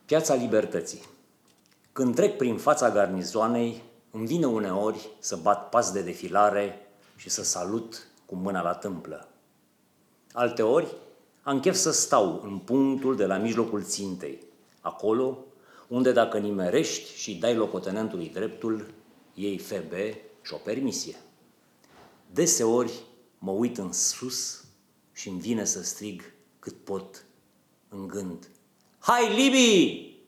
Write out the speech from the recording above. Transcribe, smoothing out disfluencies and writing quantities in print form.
Piața Libertății. Când trec prin fața garnizoanei, îmi vine uneori să bat pas de defilare și să salut cu mâna la tâmplă. Alteori am chef să stau în punctul de la mijlocul țintei, acolo unde dacă nimerești și dai locotenentului dreptul, iei FB și o permisie. Deseori mă uit în sus și îmi vine să strig cât pot în gând: Hai, Libii!